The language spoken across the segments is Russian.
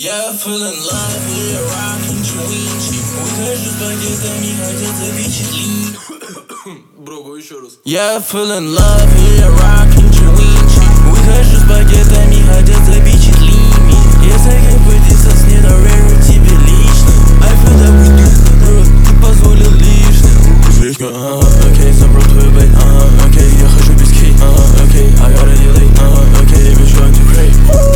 Я feel in love, и rockin' чуинчи. Выхожу с пакетами, хотят запечатлить. Бро, еще раз. Я feel in love, и rockin' чуинчи. Выхожу с пакетами, хотят запечатлить. Если кипятиться с недоверию тебе лично. I feel that we do, бро, ты позволил лишним. Слишком, окей, забрал твою бейт, окей, я хожу без кей, окей, I gotta delay, окей, bitch, going to crazy.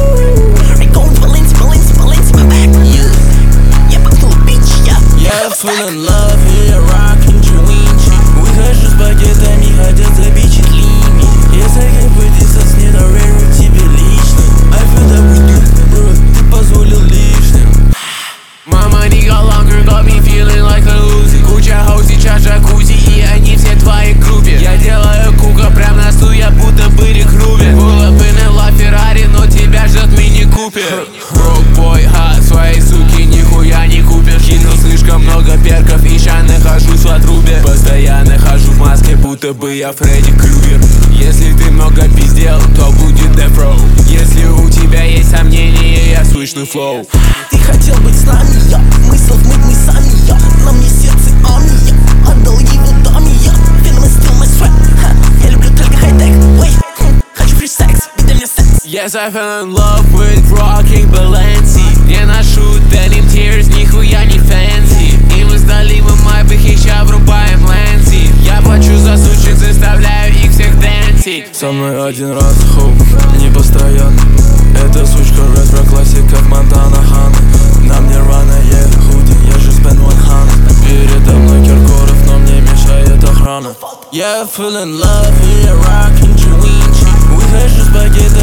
Я full in love, и я rockin' чуинчи. Выхожу с пакетами, хотят запечатлить. Если кипятиться с недоверию тебе лично. I feel that we do, bro, ты позволил лишним. My money got longer, got me feeling like a loser. Куча хоу сейчас джакузи, и они все в твоей группе. Я делаю кука прям на стул, я будто бы рекрубер. Было бы на Феррари, но тебя ждет мини-купер. Broke boy, своей суки нихуя не купишь. Кинул слишком много перков, и ща нахожусь в отрубе. Постоянно хожу в маске, будто бы я Фредди Крюгер. Если ты много пиздел, то будет death row. Если у тебя есть сомнения, я слышный флоу. Ты хотел быть с нами, я мыслов мы сами, я. На мне сердце армия, отдал его даме, я. Фильмы still my sweat, я люблю только хай-тек. Хочу free sex, дай мне секс. Yes, I fell in love with rocking Balenci. Не ношу denim tears, нихуя не fancy. И мы сдали мы майбах, и ща врубаем Лэнси. Я плачу за сучек, заставляю их всех дэнсить. Со мной один раз, хоу, не постоянно. Эта сучка ретро-классиков Монтана Хана. На мне рваное худи, я же spend 100. Передо мной Киркоров, но мне мешает охрана. Я feel in love, и я rockin' чуинчи. Выхожу с пакетами.